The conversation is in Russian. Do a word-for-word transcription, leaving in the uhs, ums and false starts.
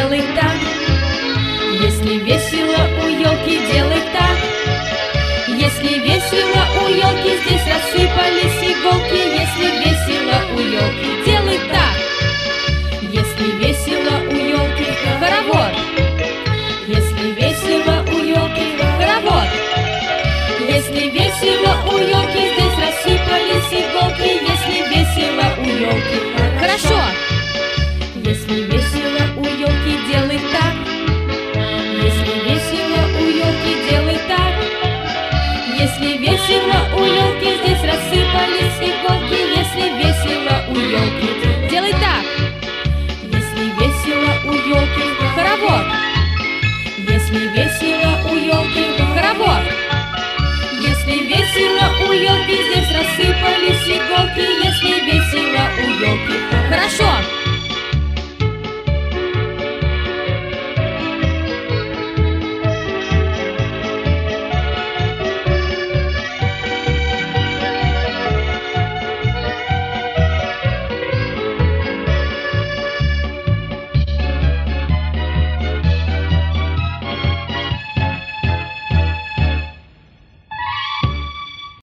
делай так. Если весело у елки, делай так. Если весело у елки, здесь рассыпались иголки. Если весело у елки, делай так. Если весело у елки, хоровод. Если весело у елки, хоровод. Если весело у елки, здесь рассыпались иголки. Если весело у елки, хорошо. Если весело у елки, делай так. Если весело у елки, делай так. Если весело у елки, здесь рассыпались иголки. Если весело у елки, делай так. Если весело у елки, хоровод. Если весело у елки, хоровод.